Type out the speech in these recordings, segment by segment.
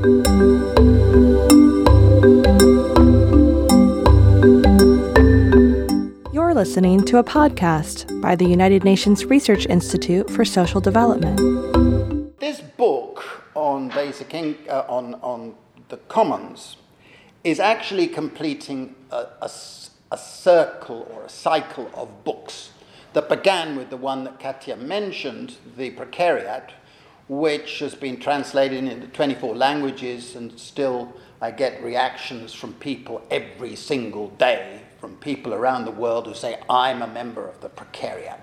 You're listening to a podcast by the United Nations Research Institute for Social Development. This book on on the Commons is actually completing a circle or a cycle of books that began with the one that Katja mentioned, The Precariat, which has been translated into 24 languages, and still I get reactions from people every single day, from people around the world who say, I'm a member of the Precariat.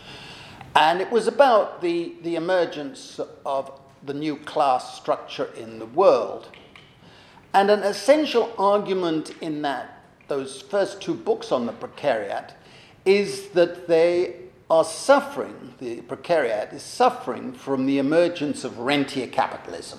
And it was about the emergence of the new class structure in the world. And an essential argument in those first two books on the Precariat is that they are suffering, the Precariat is suffering from the emergence of rentier capitalism.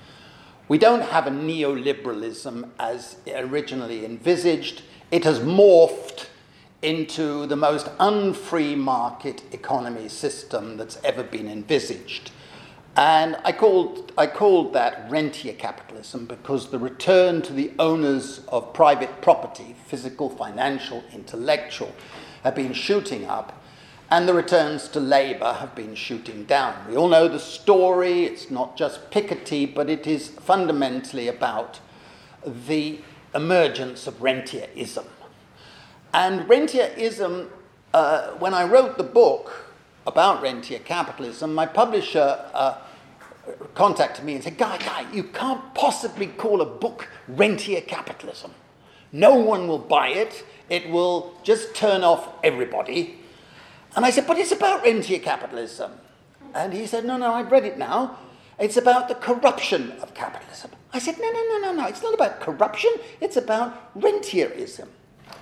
We don't have a neoliberalism as originally envisaged. It has morphed into the most unfree market economy system that's ever been envisaged. And I called that rentier capitalism because the return to the owners of private property, physical, financial, intellectual, have been shooting up, and the returns to labour have been shooting down. We all know the story. It's not just Piketty, but it is fundamentally about the emergence of rentierism. And rentierism, when I wrote the book about rentier capitalism, my publisher contacted me and said, Guy, you can't possibly call a book rentier capitalism. No one will buy it. It will just turn off everybody. And I said, but it's about rentier capitalism. And he said, no, I've read it now. It's about the corruption of capitalism. I said, no, it's not about corruption. It's about rentierism.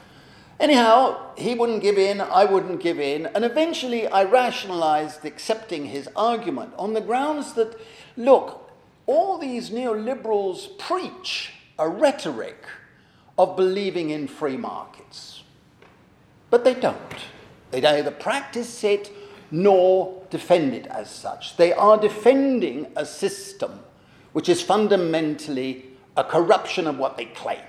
Anyhow, he wouldn't give in, I wouldn't give in, and eventually I rationalized accepting his argument on the grounds that, look, all these neoliberals preach a rhetoric of believing in free markets. But they don't. They neither practice it nor defend it as such. They are defending a system which is fundamentally a corruption of what they claim.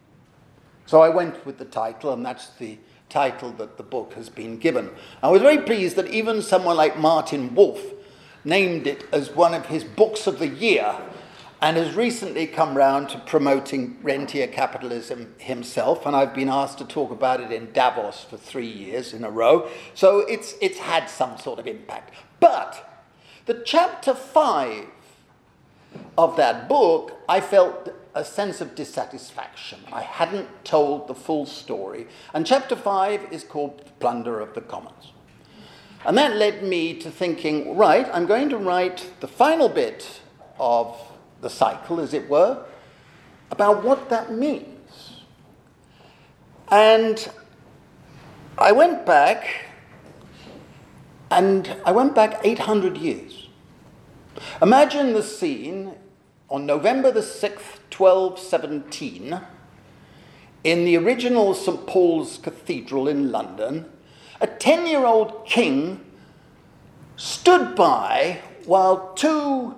So I went with the title, and that's the title that the book has been given. I was very pleased that even someone like Martin Wolf named it as one of his books of the year, and has recently come round to promoting rentier capitalism himself, and I've been asked to talk about it in Davos for 3 years in a row, so it's had some sort of impact. But the chapter 5 of that book, I felt a sense of dissatisfaction. I hadn't told the full story, and chapter 5 is called Plunder of the Commons. And that led me to thinking, right, I'm going to write the final bit of the cycle, as it were, about what that means. And I went back 800 years. Imagine the scene on November the 6th, 1217, in the original St. Paul's Cathedral in London. A 10-year-old king stood by while two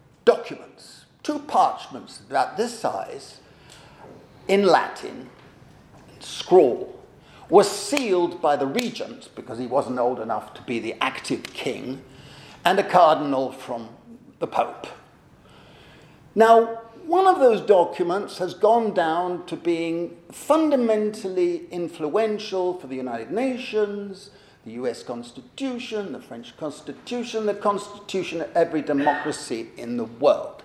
parchments about this size, in Latin, scroll, were sealed by the regent, because he wasn't old enough to be the active king, and a cardinal from the Pope. Now, one of those documents has gone down to being fundamentally influential for the United Nations, the US Constitution, the French Constitution, the Constitution of every democracy in the world.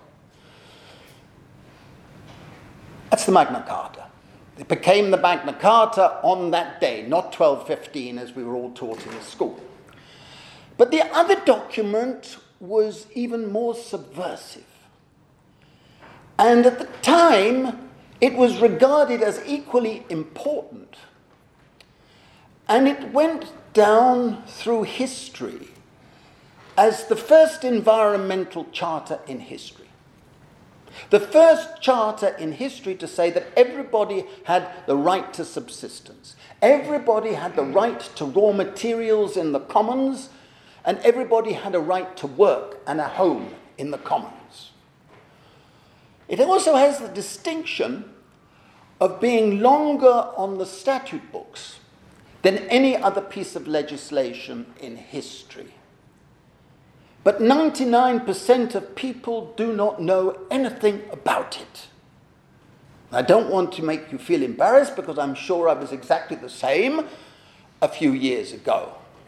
That's the Magna Carta. It became the Magna Carta on that day, not 1215 as we were all taught in school. But the other document was even more subversive. And at the time, it was regarded as equally important. And it went down through history as the first environmental charter in history. The first charter in history to say that everybody had the right to subsistence. Everybody had the right to raw materials in the commons, and everybody had a right to work and a home in the commons. It also has the distinction of being longer on the statute books than any other piece of legislation in history. But 99% of people do not know anything about it. I don't want to make you feel embarrassed, because I'm sure I was exactly the same a few years ago.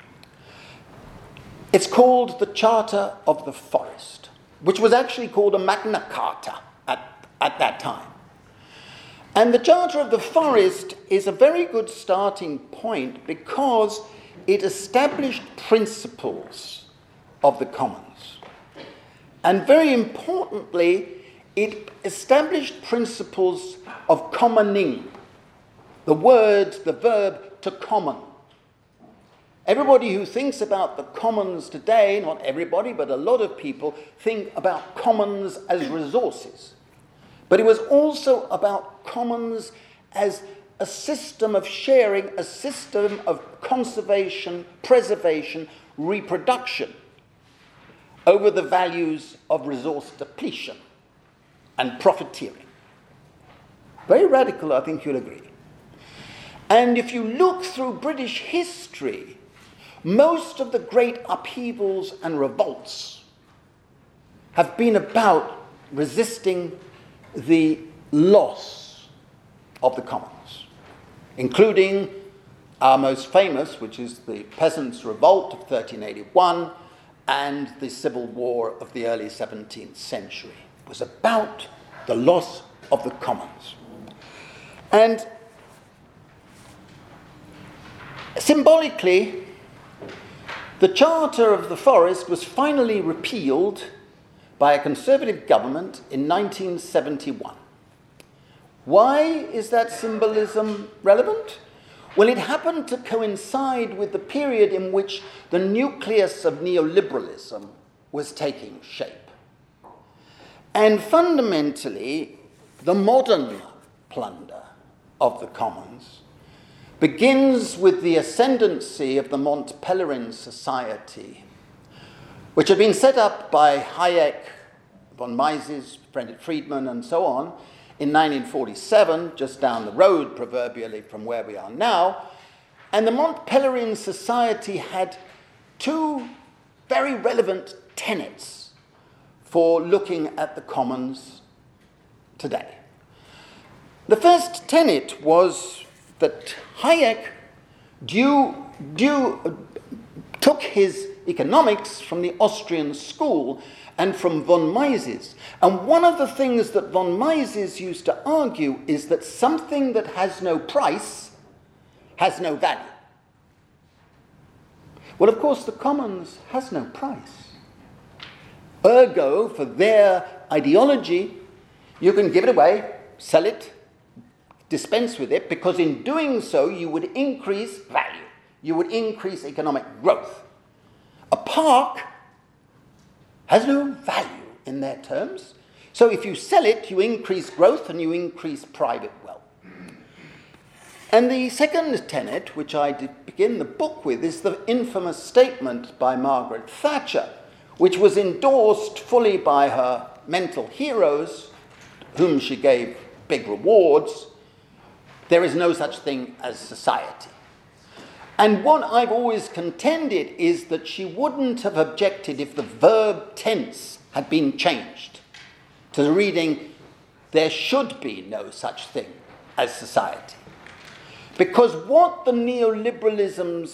It's called the Charter of the Forest, which was actually called a Magna Carta at that time. And the Charter of the Forest is a very good starting point because it established principles of the commons. And very importantly, it established principles of commoning. The verb to common. Everybody who thinks about the commons today, not everybody, but a lot of people, think about commons as resources. But it was also about commons as a system of sharing, a system of conservation, preservation, reproduction over the values of resource depletion and profiteering. Very radical, I think you'll agree. And if you look through British history, most of the great upheavals and revolts have been about resisting the loss of the commons, including our most famous, which is the Peasants' Revolt of 1381 and the Civil War of the early 17th century. It was about the loss of the commons. And symbolically, the Charter of the Forest was finally repealed by a Conservative government in 1971. Why is that symbolism relevant? Well, it happened to coincide with the period in which the nucleus of neoliberalism was taking shape. And fundamentally, the modern plunder of the commons begins with the ascendancy of the Mont Pelerin Society, which had been set up by Hayek, von Mises, Friedman, and so on, in 1947, just down the road, proverbially, from where we are now. And the Mont Pelerin Society had two very relevant tenets for looking at the commons today. The first tenet was that Hayek took his economics from the Austrian school and from von Mises. And one of the things that von Mises used to argue is that something that has no price has no value. Well, of course, the commons has no price. Ergo, for their ideology, you can give it away, sell it, dispense with it, because in doing so, you would increase value. You would increase economic growth. A park has no value in their terms. So if you sell it, you increase growth and you increase private wealth. And the second tenet, which I begin the book with, is the infamous statement by Margaret Thatcher, which was endorsed fully by her mental heroes, whom she gave big rewards. There is no such thing as society. And what I've always contended is that she wouldn't have objected if the verb tense had been changed to the reading, there should be no such thing as society. Because what the neoliberalism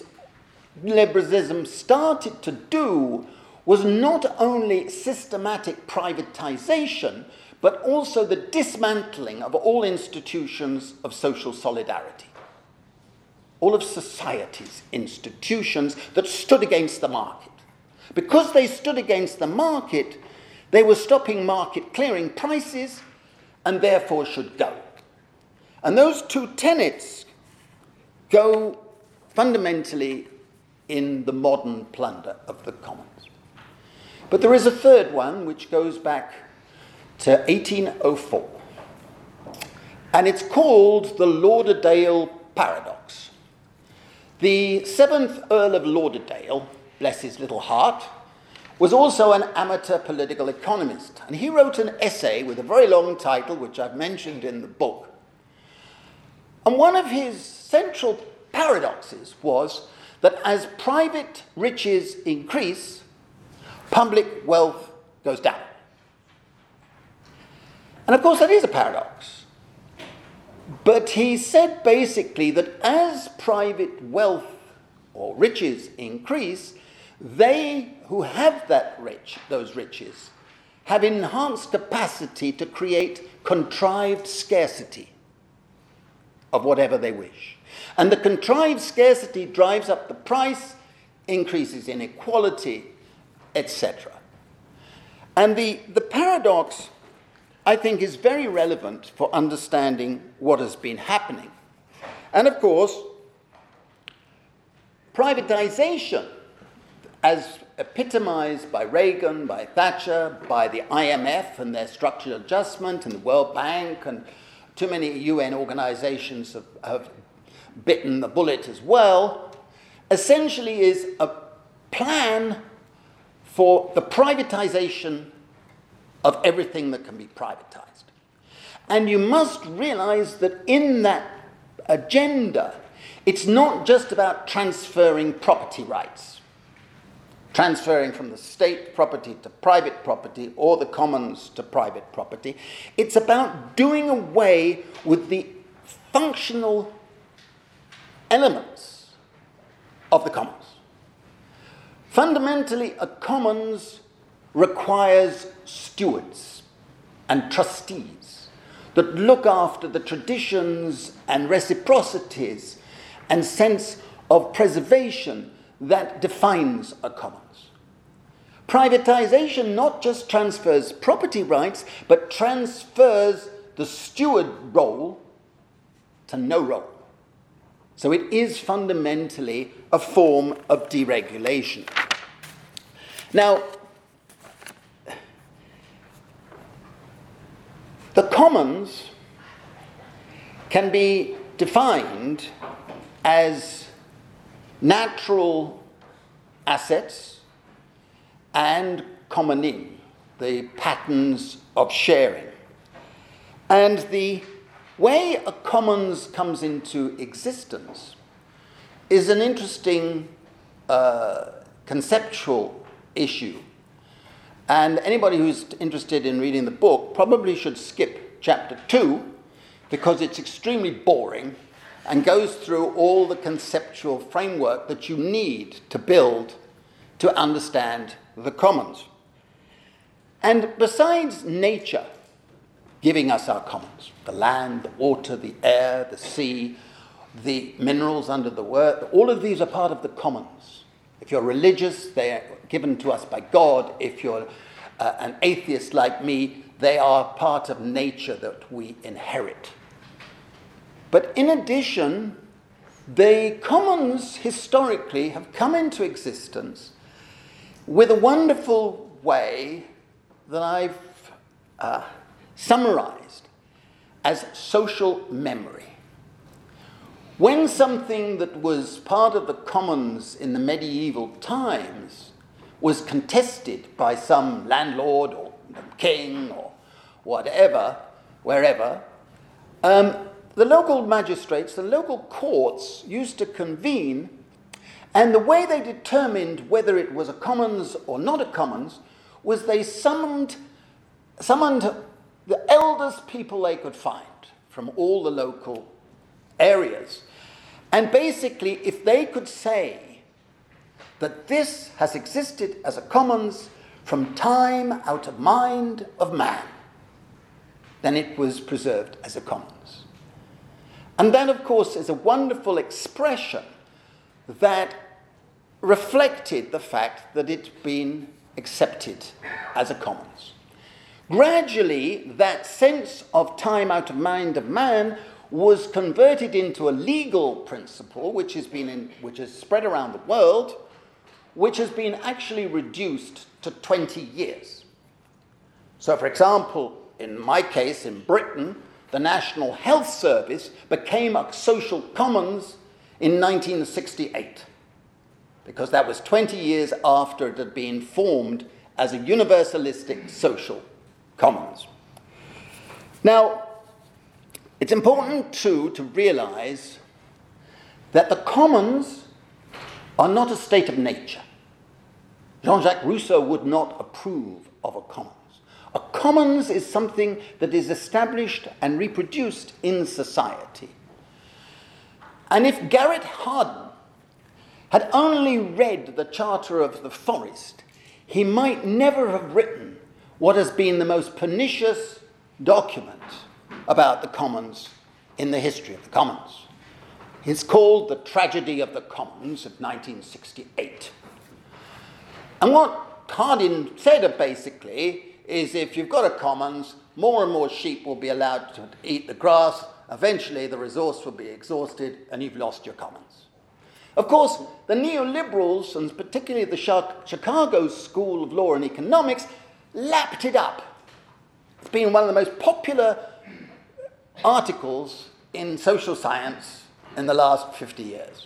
started to do was not only systematic privatization, but also the dismantling of all institutions of social solidarity. All of society's institutions that stood against the market. Because they stood against the market, they were stopping market clearing prices and therefore should go. And those two tenets go fundamentally in the modern plunder of the commons. But there is a third one which goes back to 1804. And it's called the Lauderdale Paradox. The 7th Earl of Lauderdale, bless his little heart, was also an amateur political economist. And he wrote an essay with a very long title, which I've mentioned in the book. And one of his central paradoxes was that as private riches increase, public wealth goes down. And of course that is a paradox. But he said basically that as private wealth or riches increase, they who have those riches have enhanced capacity to create contrived scarcity of whatever they wish. And the contrived scarcity drives up the price, increases inequality, etc. And the paradox, I think, is very relevant for understanding what has been happening. And of course, privatization, as epitomized by Reagan, by Thatcher, by the IMF and their structural adjustment, and the World Bank, and too many UN organizations have bitten the bullet as well, essentially is a plan for the privatization of everything that can be privatized. And you must realize that in that agenda, it's not just about transferring property rights, transferring from the state property to private property or the commons to private property. It's about doing away with the functional elements of the commons. Fundamentally, a commons requires stewards and trustees that look after the traditions and reciprocities and sense of preservation that defines a commons. Privatization not just transfers property rights, but transfers the steward role to no role. So it is fundamentally a form of deregulation. Now, the commons can be defined as natural assets and commoning, the patterns of sharing. And the way a commons comes into existence is an interesting conceptual issue. And anybody who's interested in reading the book probably should skip chapter 2, because it's extremely boring and goes through all the conceptual framework that you need to build to understand the commons. And besides nature giving us our commons, the land, the water, the air, the sea, the minerals under the earth, all of these are part of the commons. If you're religious, they are given to us by God. If you're an atheist like me, they are part of nature that we inherit. But in addition, the commons historically have come into existence with a wonderful way that I've summarized as social memory. When something that was part of the commons in the medieval times was contested by some landlord or king or whatever, wherever, the local magistrates, the local courts used to convene, and the way they determined whether it was a commons or not a commons was they summoned the eldest people they could find from all the local areas. And basically, if they could say that this has existed as a commons from time out of mind of man, then it was preserved as a commons. And that, of course, is a wonderful expression that reflected the fact that it's been accepted as a commons. Gradually, that sense of time out of mind of man was converted into a legal principle, which has spread around the world, which has been actually reduced to 20 years. So, for example, in my case, in Britain, the National Health Service became a social commons in 1968. because that was 20 years after it had been formed as a universalistic social commons. Now, it's important too to realize that the commons are not a state of nature. Jean-Jacques Rousseau would not approve of a commons. A commons is something that is established and reproduced in society. And if Garrett Hardin had only read the Charter of the Forest, he might never have written what has been the most pernicious document about the commons in the history of the commons. It's called The Tragedy of the Commons of 1968. And what Hardin said basically is if you've got a commons, more and more sheep will be allowed to eat the grass, eventually the resource will be exhausted and you've lost your commons. Of course, the neoliberals, and particularly the Chicago School of Law and Economics, lapped it up. It's been one of the most popular articles in social science in the last 50 years.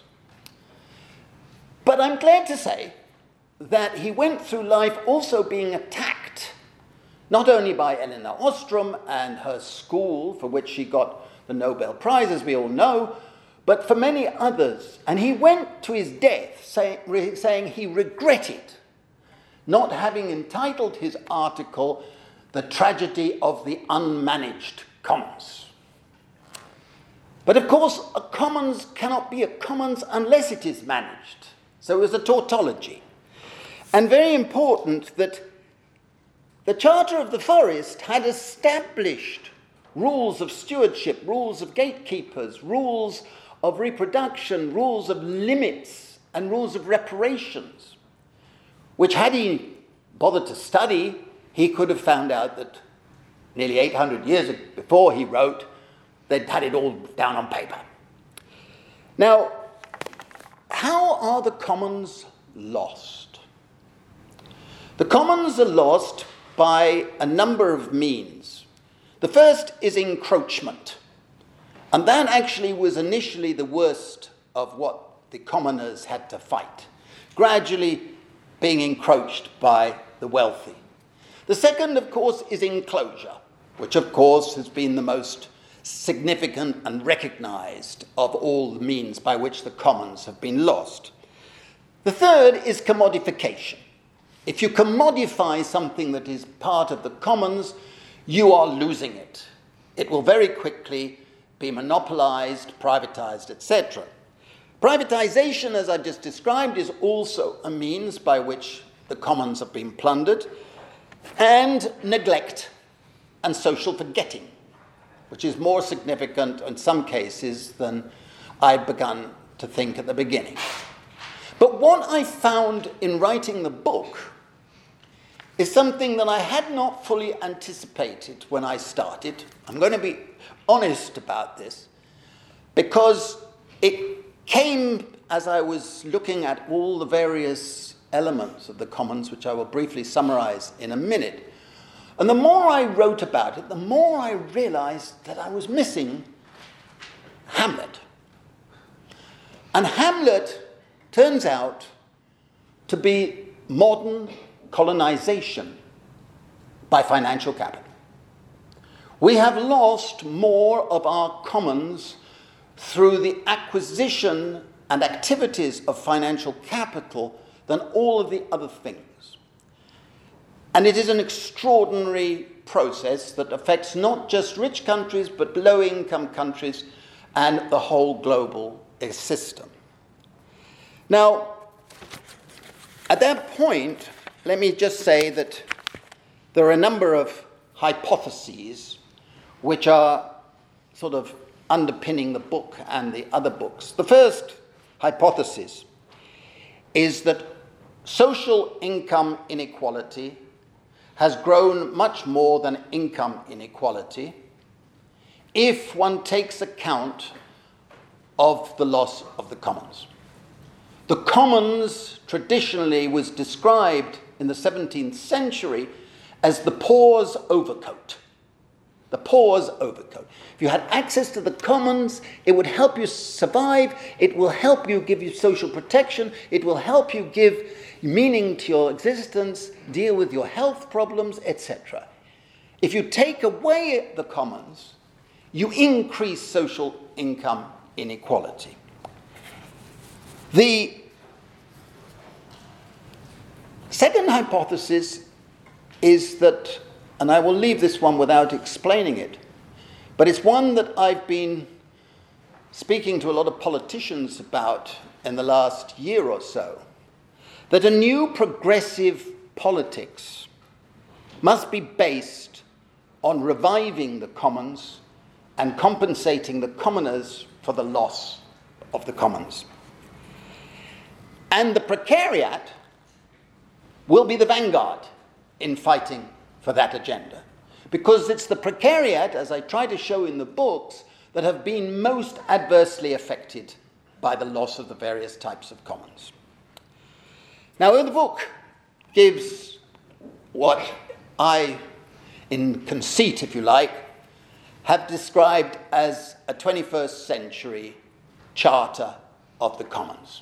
But I'm glad to say that he went through life also being attacked, not only by Elinor Ostrom and her school, for which she got the Nobel Prize, as we all know, but for many others. And he went to his death saying he regretted not having entitled his article The Tragedy of the Unmanaged Commons. But of course, a commons cannot be a commons unless it is managed. So it was a tautology. And very important that the Charter of the Forest had established rules of stewardship, rules of gatekeepers, rules of reproduction, rules of limits, and rules of reparations, which had he bothered to study, he could have found out that nearly 800 years before he wrote, they'd had it all down on paper. Now, how are the commons lost? The commons are lost by a number of means. The first is encroachment. And that actually was initially the worst of what the commoners had to fight, gradually being encroached by the wealthy. The second, of course, is enclosure, which, of course, has been the most significant and recognized of all the means by which the commons have been lost. The third is commodification. If you commodify something that is part of the commons, you are losing it. It will very quickly be monopolized, privatized, etc. Privatization, as I've just described, is also a means by which the commons have been plundered, and neglect and social forgetting, which is more significant in some cases than I'd begun to think at the beginning. But what I found in writing the book is something that I had not fully anticipated when I started. I'm going to be honest about this, because it came as I was looking at all the various elements of the commons, which I will briefly summarize in a minute. And the more I wrote about it, the more I realized that I was missing Hamlet. And Hamlet turns out to be modern colonization by financial capital. We have lost more of our commons through the acquisition and activities of financial capital than all of the other things. And it is an extraordinary process that affects not just rich countries, but low-income countries and the whole global system. Now, at that point, let me just say that there are a number of hypotheses which are sort of underpinning the book and the other books. The first hypothesis is that social income inequality has grown much more than income inequality if one takes account of the loss of the commons. The commons traditionally was described in the 17th century as the poor's overcoat. the poor's overcoat. If you had access to the commons, it would help you survive, it will help you give you social protection, it will help you give meaning to your existence, deal with your health problems, etc. If you take away the commons, you increase social income inequality. The second hypothesis is that, and I will leave this one without explaining it, but it's one that I've been speaking to a lot of politicians about in the last year or so, that a new progressive politics must be based on reviving the commons and compensating the commoners for the loss of the commons. And the precariat will be the vanguard in fighting for that agenda. Because it's the precariat, as I try to show in the books, that have been most adversely affected by the loss of the various types of commons. Now, the book gives what I, in conceit, if you like, have described as a 21st century charter of the commons.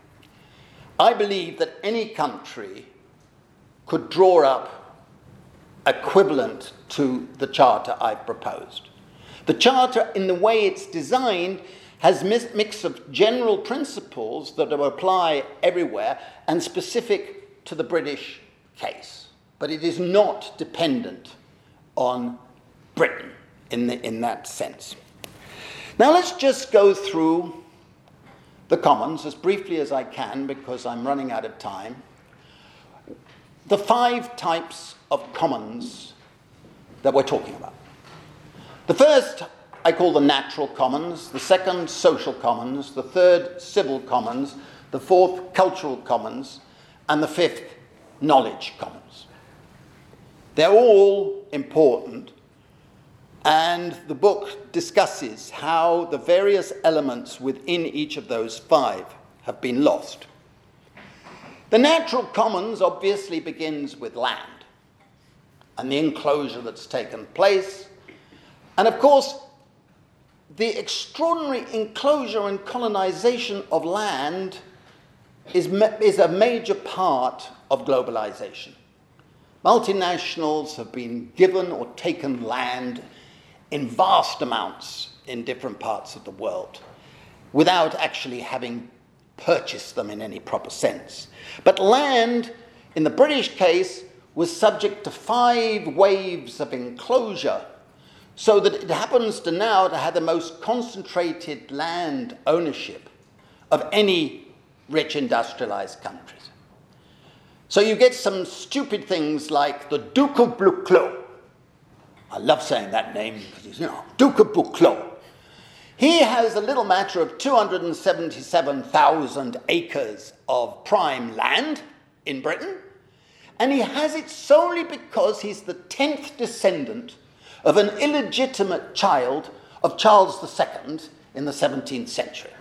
I believe that any country could draw up equivalent to the charter I've proposed. The charter, in the way it's designed, has a mix of general principles that will apply everywhere and specific to the British case. But it is not dependent on Britain in that sense. Now let's just go through the commons as briefly as I can, because I'm running out of time. The 5 types of commons that we're talking about. The first I call the natural commons, the second social commons, the third civil commons, the fourth cultural commons, and the fifth knowledge commons. They're all important, and the book discusses how the various elements within each of those 5 have been lost. The natural commons obviously begins with land and the enclosure that's taken place. And of course, the extraordinary enclosure and colonization of land is a major part of globalization. Multinationals have been given or taken land in vast amounts in different parts of the world without actually having purchased them in any proper sense. But land, in the British case, was subject to 5 waves of enclosure, so that it happens to now to have the most concentrated land ownership of any rich industrialized countries. So you get some stupid things like the Duke of Buccleuch. I love saying that name because he's, Duke of Buccleuch. He has a little matter of 277,000 acres of prime land in Britain, and he has it solely because he's the 10th descendant of an illegitimate child of Charles II in the 17th century.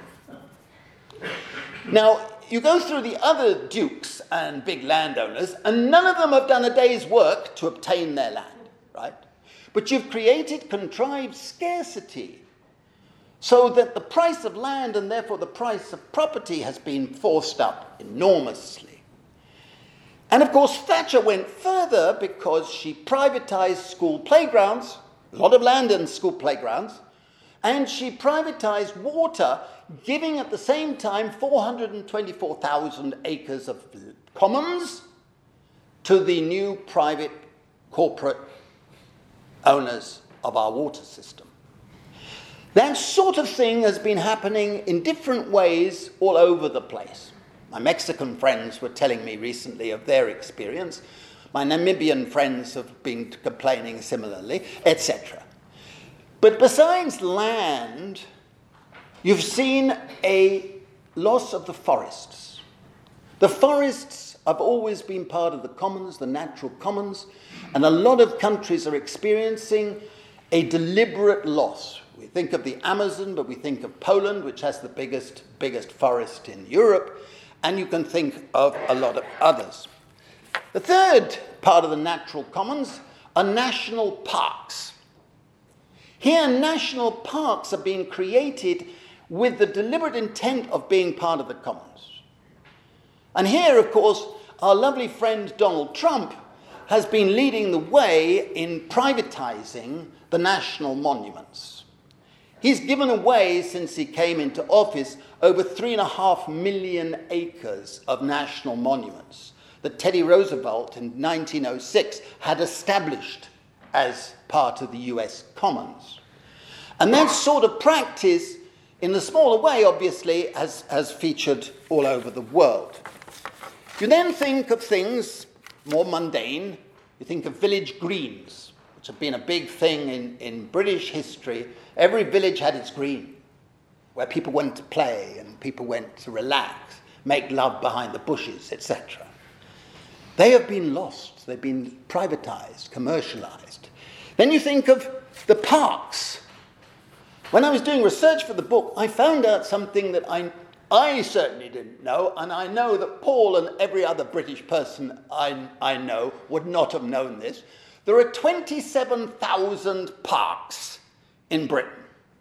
Now, you go through the other dukes and big landowners, and none of them have done a day's work to obtain their land, right? But you've created contrived scarcity so that the price of land and therefore the price of property has been forced up enormously. And of course, Thatcher went further because she privatized school playgrounds, a lot of land in school playgrounds, and she privatized water, giving at the same time 424,000 acres of commons to the new private corporate owners of our water system. That sort of thing has been happening in different ways all over the place. My Mexican friends were telling me recently of their experience. My Namibian friends have been complaining similarly, etc. But besides land, you've seen a loss of the forests. The forests have always been part of the commons, the natural commons, and a lot of countries are experiencing a deliberate loss. We think of the Amazon, but we think of Poland, which has the biggest forest in Europe, and you can think of a lot of others. The third part of the natural commons are national parks. Here, national parks are being created with the deliberate intent of being part of the commons. And here, of course, our lovely friend Donald Trump has been leading the way in privatizing the national monuments. He's given away, since he came into office, over 3.5 million acres of national monuments that Teddy Roosevelt in 1906 had established as part of the US Commons. And that sort of practice, in a smaller way, obviously, has featured all over the world. You then think of things more mundane. You think of village greens, which have been a big thing in British history. Every village had its green, where people went to play and people went to relax, make love behind the bushes, etc. They have been lost. They've been privatized, commercialized. Then you think of the parks. When I was doing research for the book, I found out something that I certainly didn't know, and I know that Paul and every other British person I know would not have known this. There are 27,000 parks in Britain.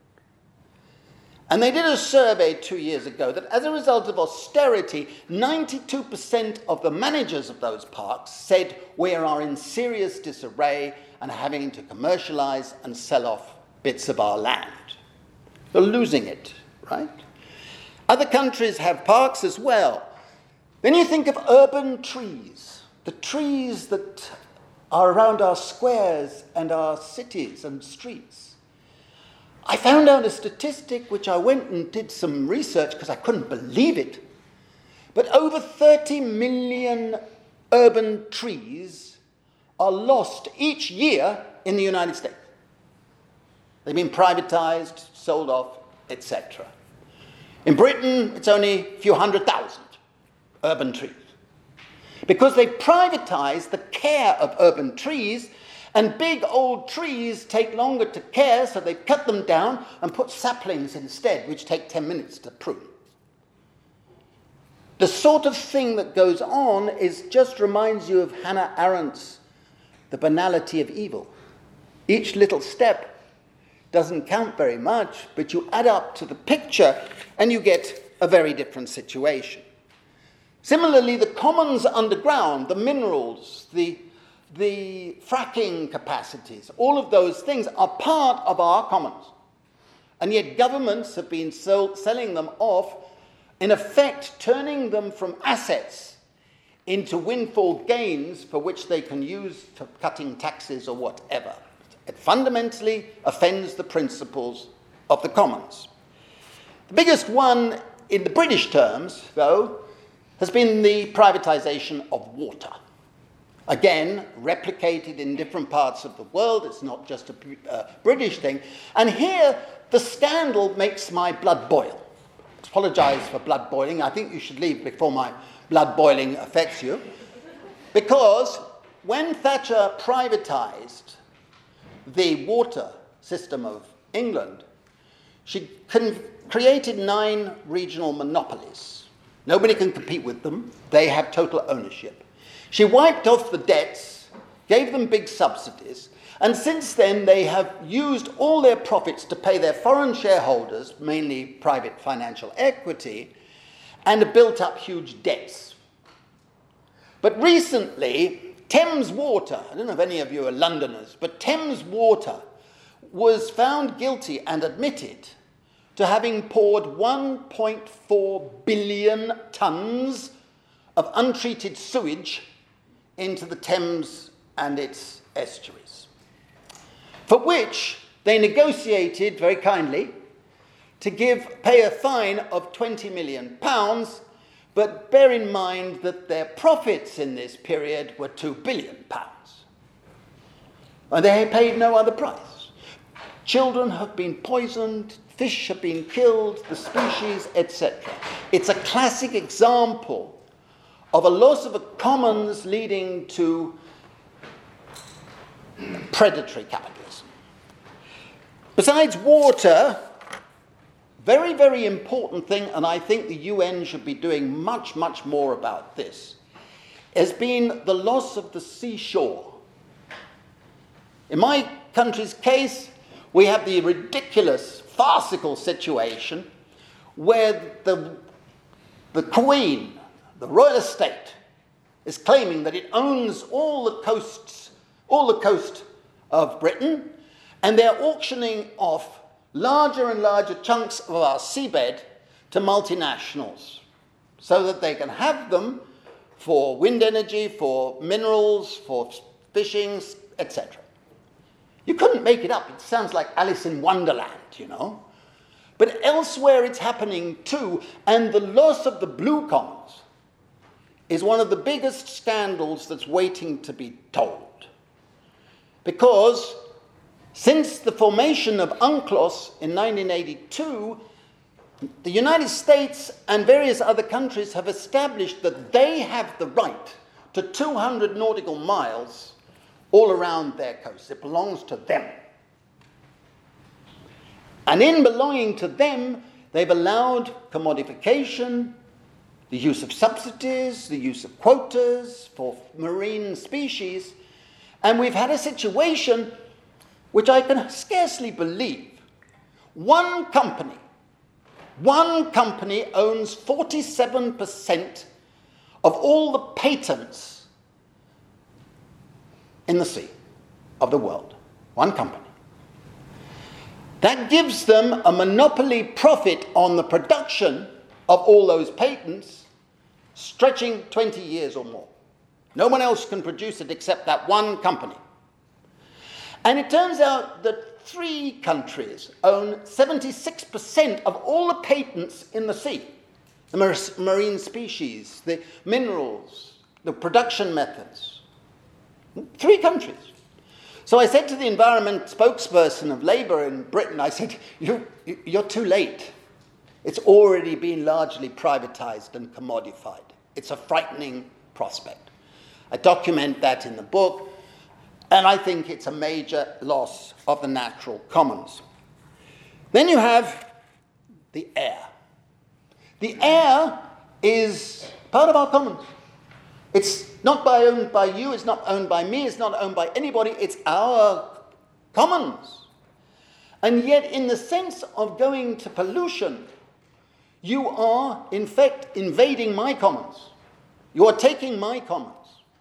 And they did a survey 2 years ago that as a result of austerity, 92% of the managers of those parks said we are in serious disarray and having to commercialize and sell off bits of our land. They're losing it, right? Other countries have parks as well. Then you think of urban trees, the trees that are around our squares and our cities and streets. I found out a statistic which I went and did some research because I couldn't believe it. But over 30 million urban trees are lost each year in the United States. They've been privatized, sold off, etc. In Britain, it's only a few 100,000 urban trees. Because they privatize the care of urban trees, and big old trees take longer to care, so they cut them down and put saplings instead, which take 10 minutes to prune. The sort of thing that goes on just reminds you of Hannah Arendt's The Banality of Evil. Each little step doesn't count very much, but you add up to the picture and you get a very different situation. Similarly, the commons underground, the minerals, the fracking capacities, all of those things are part of our commons. And yet governments have been selling them off, in effect turning them from assets into windfall gains for which they can use for cutting taxes or whatever. It fundamentally offends the principles of the commons. The biggest one in the British terms, though, has been the privatization of water. Again, replicated in different parts of the world. It's not just a British thing. And here, the scandal makes my blood boil. I apologize for blood boiling. I think you should leave before my blood boiling affects you. Because when Thatcher privatized the water system of England, she created 9 regional monopolies. Nobody can compete with them. They have total ownership. She wiped off the debts, gave them big subsidies, and since then they have used all their profits to pay their foreign shareholders, mainly private financial equity, and have built up huge debts. But recently, Thames Water, I don't know if any of you are Londoners, but Thames Water was found guilty and admitted to having poured 1.4 billion tonnes of untreated sewage into the Thames and its estuaries, for which they negotiated very kindly to pay a fine of £20 million, but bear in mind that their profits in this period were £2 billion. And they paid no other price. Children have been poisoned, fish have been killed, the species, etc. It's a classic example of a loss of a commons leading to predatory capitalism. Besides water, very, very important thing, and I think the UN should be doing much, much more about this, has been the loss of the seashore. In my country's case, we have the ridiculous, farcical situation where the Queen, the royal estate, is claiming that it owns all the coast of Britain, and they're auctioning off larger and larger chunks of our seabed to multinationals so that they can have them for wind energy, for minerals, for fishing, etc. You couldn't make it up. It sounds like Alice in Wonderland, you know. But elsewhere it's happening too, and the loss of the Blue Commons is one of the biggest scandals that's waiting to be told. Because since the formation of UNCLOS in 1982, the United States and various other countries have established that they have the right to 200 nautical miles all around their coast. It belongs to them. And in belonging to them, they've allowed commodification, the use of subsidies, the use of quotas for marine species. And we've had a situation which I can scarcely believe. One company owns 47% of all the patents in the sea of the world. One company. That gives them a monopoly profit on the production of all those patents stretching 20 years or more. No one else can produce it except that one company. And it turns out that 3 countries own 76% of all the patents in the sea, the marine species, the minerals, the production methods. 3 countries. So I said to the environment spokesperson of Labour in Britain, I said, you're too late. It's already been largely privatised and commodified. It's a frightening prospect. I document that in the book, and I think it's a major loss of the natural commons. Then you have the air. The air is part of our commons. It's not owned by you, it's not owned by me, it's not owned by anybody, it's our commons. And yet, in the sense of going to pollution, you are, in fact, invading my commons. You are taking my commons.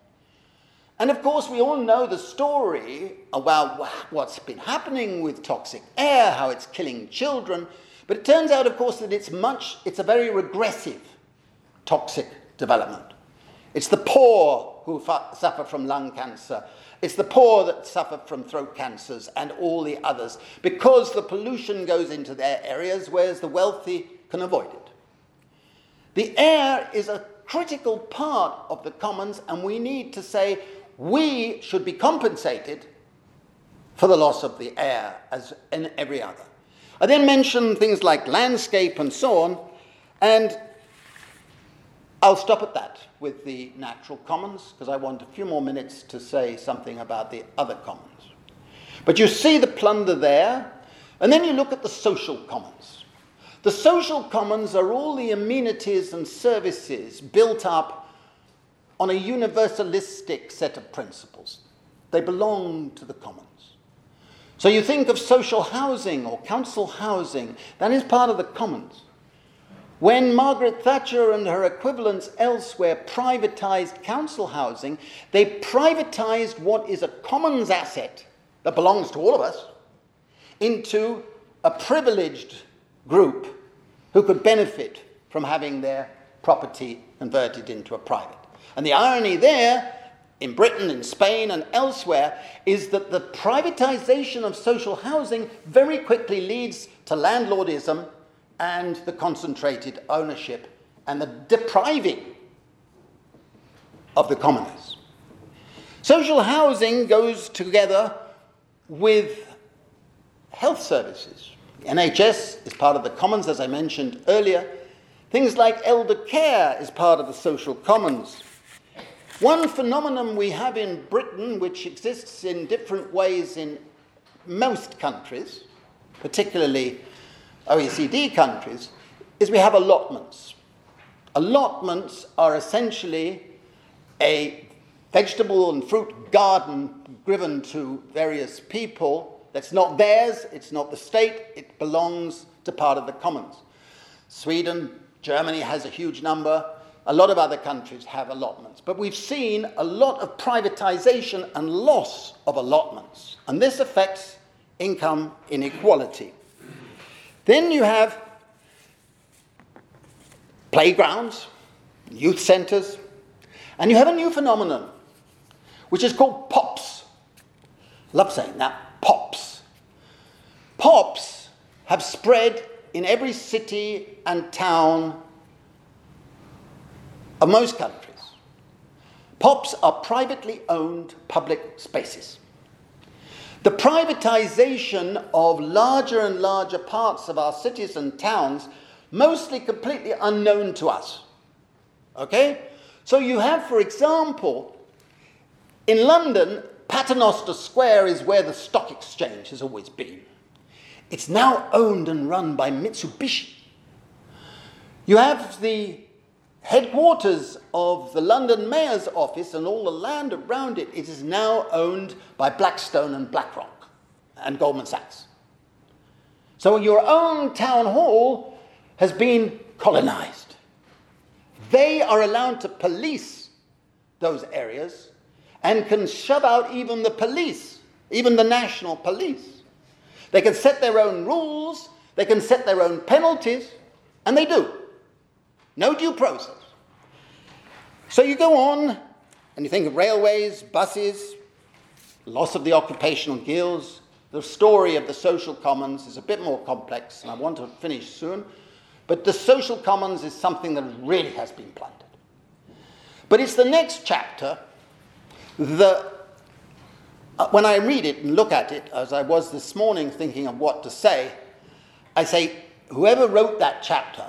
And of course, we all know the story about what's been happening with toxic air, how it's killing children. But it turns out, of course, that it's a very regressive toxic development. It's the poor who suffer from lung cancer. It's the poor that suffer from throat cancers and all the others, because the pollution goes into their areas, whereas the wealthy can avoid it. The air is a critical part of the commons, and we need to say we should be compensated for the loss of the air as in every other. I then mentioned things like landscape and so on, and I'll stop at that with the natural commons, because I want a few more minutes to say something about the other commons. But you see the plunder there, and then you look at the social commons. The social commons are all the amenities and services built up on a universalistic set of principles. They belong to the commons. So you think of social housing or council housing, that is part of the commons. When Margaret Thatcher and her equivalents elsewhere privatized council housing, they privatized what is a commons asset that belongs to all of us into a privileged group who could benefit from having their property converted into a private. And the irony there, in Britain, in Spain, and elsewhere, is that the privatization of social housing very quickly leads to landlordism and the concentrated ownership and the depriving of the commoners. Social housing goes together with health services. The NHS is part of the commons, as I mentioned earlier. Things like elder care is part of the social commons. One phenomenon we have in Britain, which exists in different ways in most countries, particularly OECD countries, is we have allotments. Allotments are essentially a vegetable and fruit garden given to various people. That's not theirs, it's not the state, it belongs to part of the commons. Sweden, Germany has a huge number. A lot of other countries have allotments. But we've seen a lot of privatization and loss of allotments. And this affects income inequality. Then you have playgrounds, youth centres, and you have a new phenomenon, which is called POPs. Love saying that, POPs. POPs have spread in every city and town of most countries. POPs are privately owned public spaces. The privatization of larger and larger parts of our cities and towns, mostly completely unknown to us. Okay? So you have, for example, in London, Paternoster Square is where the stock exchange has always been. It's now owned and run by Mitsubishi. You have the headquarters of the London Mayor's office and all the land around it. It is now owned by Blackstone and BlackRock and Goldman Sachs. So your own town hall has been colonized. They are allowed to police those areas and can shove out even the police, even the national police. They can set their own rules, they can set their own penalties, and they do. No due process. So you go on, and you think of railways, buses, loss of the occupational guilds. The story of the social commons is a bit more complex, and I want to finish soon. But the social commons is something that really has been plundered. But it's the next chapter that, when I read it and look at it, as I was this morning thinking of what to say, I say, whoever wrote that chapter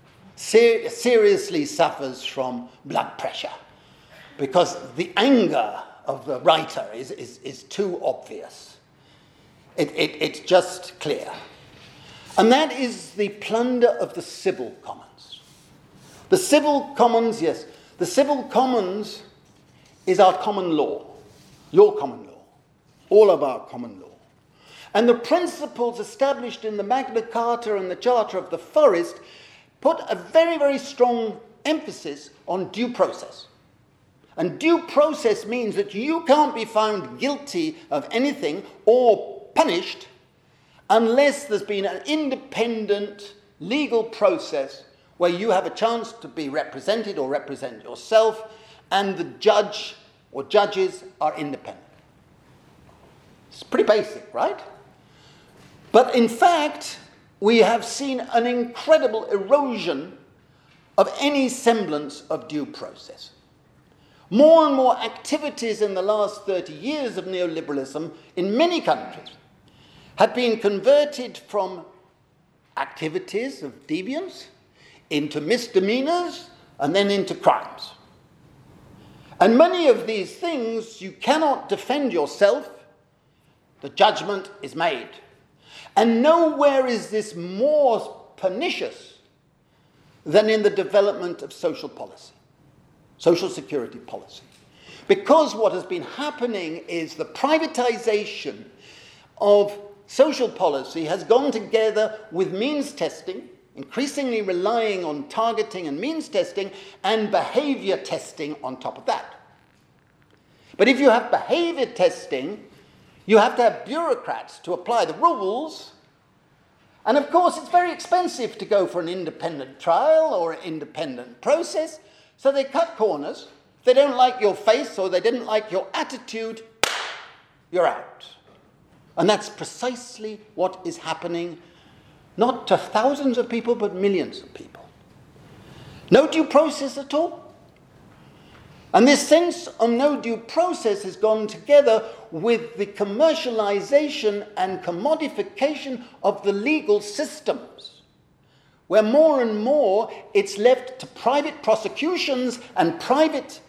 seriously suffers from blood pressure, because the anger of the writer is too obvious. It's just clear. And that is the plunder of the civil commons. The civil commons, yes, the civil commons is our common law, your common law, all of our common law. And the principles established in the Magna Carta and the Charter of the Forest put a very, very strong emphasis on due process. And due process means that you can't be found guilty of anything or punished unless there's been an independent legal process where you have a chance to be represented or represent yourself, and the judge or judges are independent. It's pretty basic, right? But in fact, we have seen an incredible erosion of any semblance of due process. More and more activities in the last 30 years of neoliberalism in many countries have been converted from activities of deviance into misdemeanors and then into crimes. And many of these things, you cannot defend yourself. The judgment is made. And nowhere is this more pernicious than in the development of social policy, social security policy. Because what has been happening is the privatization of social policy has gone together with means testing, increasingly relying on targeting and means testing, and behavior testing on top of that. But if you have behavior testing, you have to have bureaucrats to apply the rules. And of course, it's very expensive to go for an independent trial or an independent process. So they cut corners. If they don't like your face or they didn't like your attitude, you're out. And that's precisely what is happening, not to thousands of people, but millions of people. No due process at all. And this sense of no due process has gone together with the commercialization and commodification of the legal systems, where more and more it's left to private prosecutions and private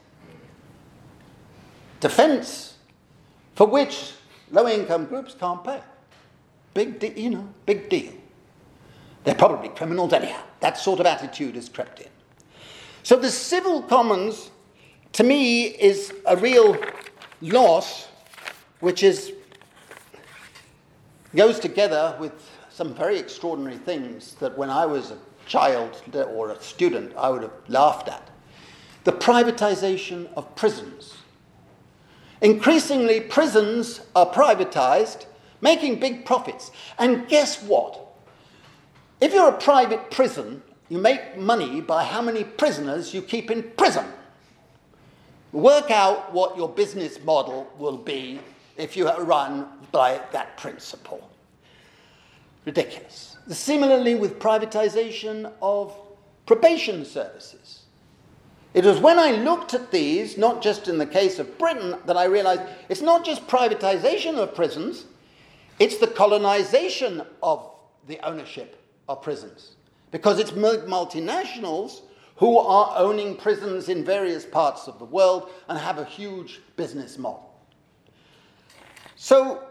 defense, for which low-income groups can't pay. Big deal. They're probably criminals anyhow. That sort of attitude has crept in. So the civil commons, to me, is a real loss, which is goes together with some very extraordinary things that when I was a child or a student I would have laughed at. The privatization of prisons. Increasingly, prisons are privatized, making big profits. And guess what? If you're a private prison, you make money by how many prisoners you keep in prison. Work out what your business model will be if you run by that principle. Ridiculous. Similarly with privatization of probation services. It was when I looked at these, not just in the case of Britain, that I realized it's not just privatization of prisons, it's the colonization of the ownership of prisons. Because it's multinationals who are owning prisons in various parts of the world and have a huge business model. So,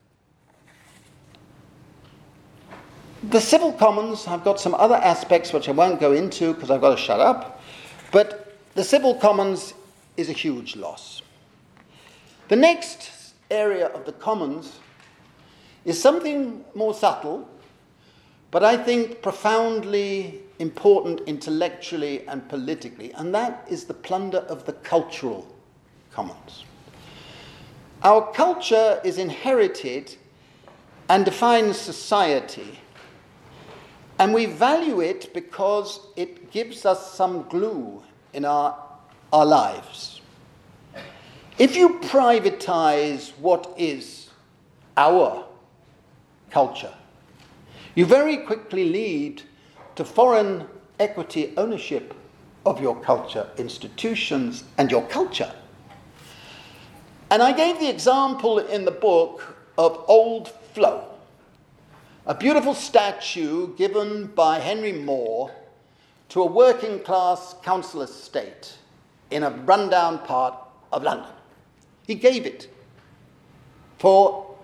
the civil commons have got some other aspects which I won't go into because I've got to shut up, but the civil commons is a huge loss. The next area of the commons is something more subtle, but I think profoundly important intellectually and politically, and that is the plunder of the cultural commons. Our culture is inherited and defines society, and we value it because it gives us some glue in our lives. If you privatize what is our culture, you very quickly lead to foreign equity ownership of your culture, institutions, and your culture. And I gave the example in the book of Old Flow, a beautiful statue given by Henry Moore to a working class council estate in a rundown part of London. He gave it for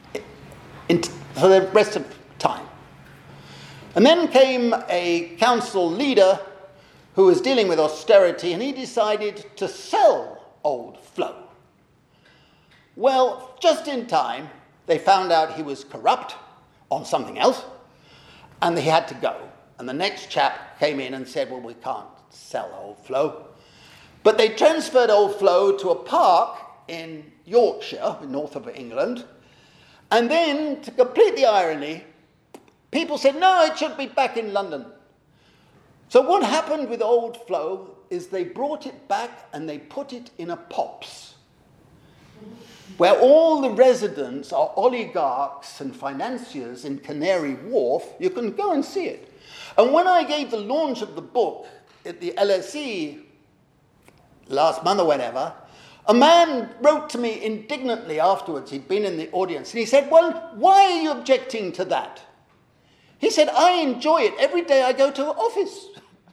the rest of time. And then came a council leader who was dealing with austerity, and he decided to sell Old Flow. Well, just in time, they found out he was corrupt on something else, and he had to go. And the next chap came in and said, well, we can't sell Old Flow. But they transferred Old Flow to a park in Yorkshire, north of England. And then, to complete the irony, people said, no, it should be back in London. So what happened with Old Flow is they brought it back and they put it in a Pops, where all the residents are oligarchs and financiers in Canary Wharf. You can go and see it. And when I gave the launch of the book at the LSE last month or whenever, a man wrote to me indignantly afterwards. He'd been in the audience, and he said, well, why are you objecting to that? He said, I enjoy it every day I go to the office.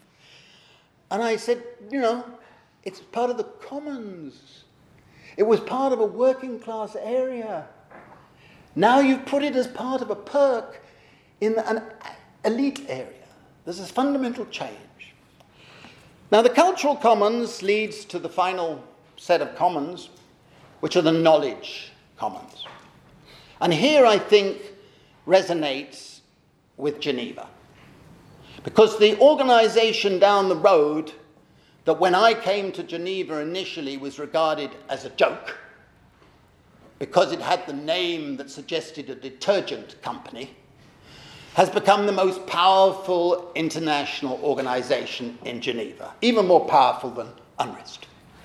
And I said, it's part of the commons. It was part of a working class area. Now you've put it as part of a perk in an elite area. There's a fundamental change. Now the cultural commons leads to the final set of commons, which are the knowledge commons. And here I think resonates with Geneva. Because the organization down the road that when I came to Geneva initially was regarded as a joke, because it had the name that suggested a detergent company, has become the most powerful international organization in Geneva, even more powerful than UNRISD.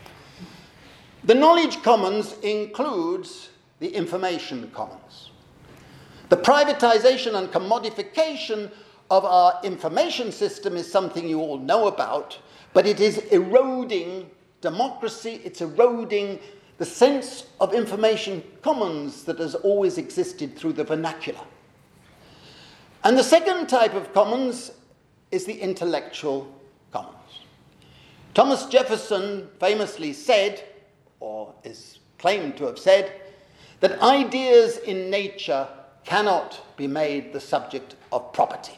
The knowledge commons includes the information commons. The privatization and commodification of our information system is something you all know about, but it is eroding democracy, it's eroding the sense of information commons that has always existed through the vernacular. And the second type of commons is the intellectual commons. Thomas Jefferson famously said, or is claimed to have said, that ideas in nature cannot be made the subject of property.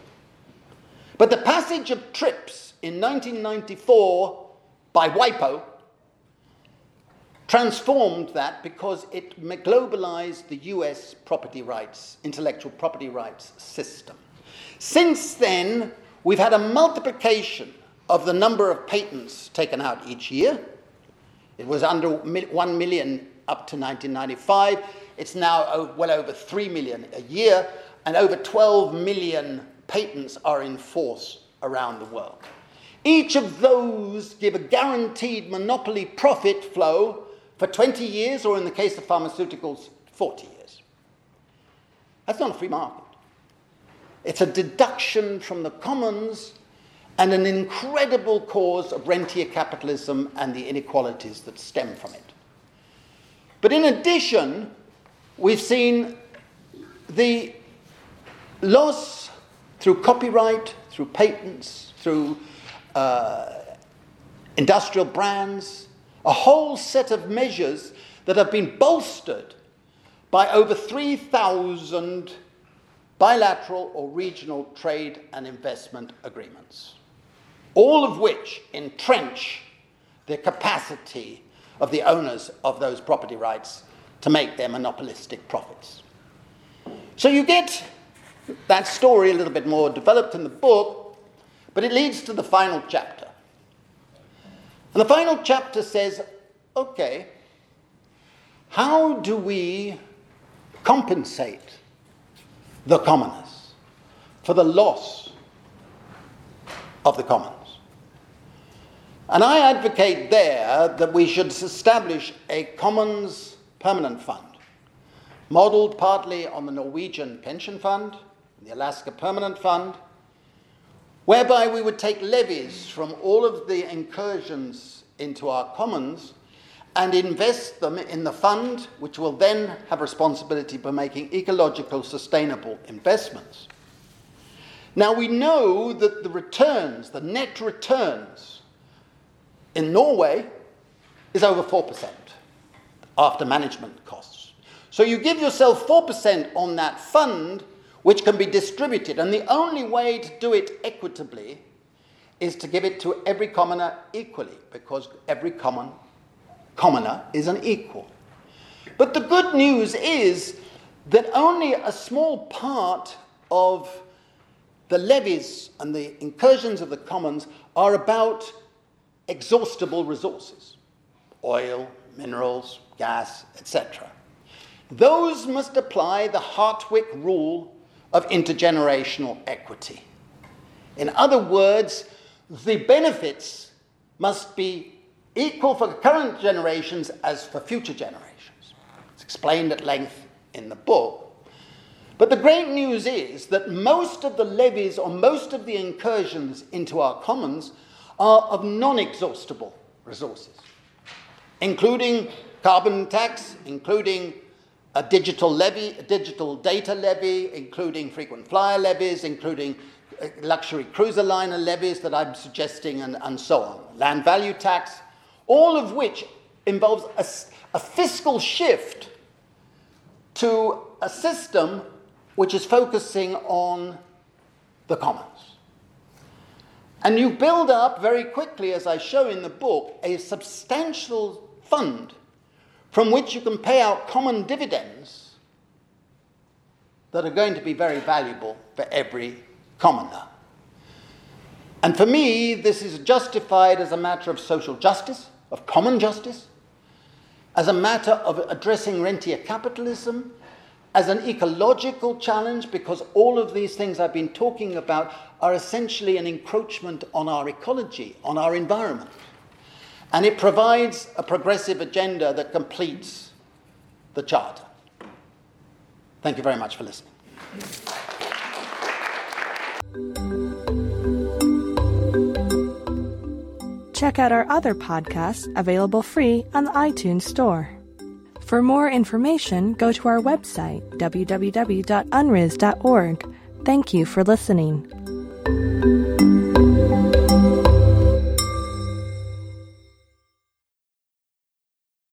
But the passage of TRIPS in 1994 by WIPO transformed that because it globalized the US intellectual property rights system. Since then, we've had a multiplication of the number of patents taken out each year. It was under 1 million up to 1995. It's now well over 3 million a year, and over 12 million patents are in force around the world. Each of those give a guaranteed monopoly profit flow for 20 years, or in the case of pharmaceuticals, 40 years. That's not a free market. It's a deduction from the commons and an incredible cause of rentier capitalism and the inequalities that stem from it. But in addition, we've seen the loss through copyright, through patents, through industrial brands, a whole set of measures that have been bolstered by over 3,000 bilateral or regional trade and investment agreements, all of which entrench the capacity of the owners of those property rights to make their monopolistic profits. So you get that story a little bit more developed in the book, but it leads to the final chapter. And the final chapter says, okay, how do we compensate the commoners for the loss of the commons? And I advocate there that we should establish a commons permanent fund, modeled partly on the Norwegian pension fund, the Alaska permanent fund, whereby we would take levies from all of the incursions into our commons and invest them in the fund, which will then have responsibility for making ecological sustainable investments. Now we know that the returns, the net returns in Norway is over 4% after management costs. So you give yourself 4% on that fund, which can be distributed. And the only way to do it equitably is to give it to every commoner equally, because every commoner is an equal. But the good news is that only a small part of the levies and the incursions of the commons are about exhaustible resources, oil, minerals, gas, etc. Those must apply the Hartwick rule of intergenerational equity. In other words, the benefits must be equal for current generations as for future generations. It's explained at length in the book. But the great news is that most of the levies or most of the incursions into our commons are of non-exhaustible resources, including carbon tax, including a digital levy, a digital data levy, including frequent flyer levies, including luxury cruiser liner levies that I'm suggesting, and so on. Land value tax, all of which involves a fiscal shift to a system which is focusing on the commons. And you build up very quickly, as I show in the book, a substantial fund from which you can pay out common dividends that are going to be very valuable for every commoner. And for me, this is justified as a matter of social justice, of common justice, as a matter of addressing rentier capitalism, as an ecological challenge, because all of these things I've been talking about are essentially an encroachment on our ecology, on our environment. And it provides a progressive agenda that completes the Charter. Thank you very much for listening. Check out our other podcasts available free on the iTunes Store. For more information, go to our website, www.unris.org. Thank you for listening.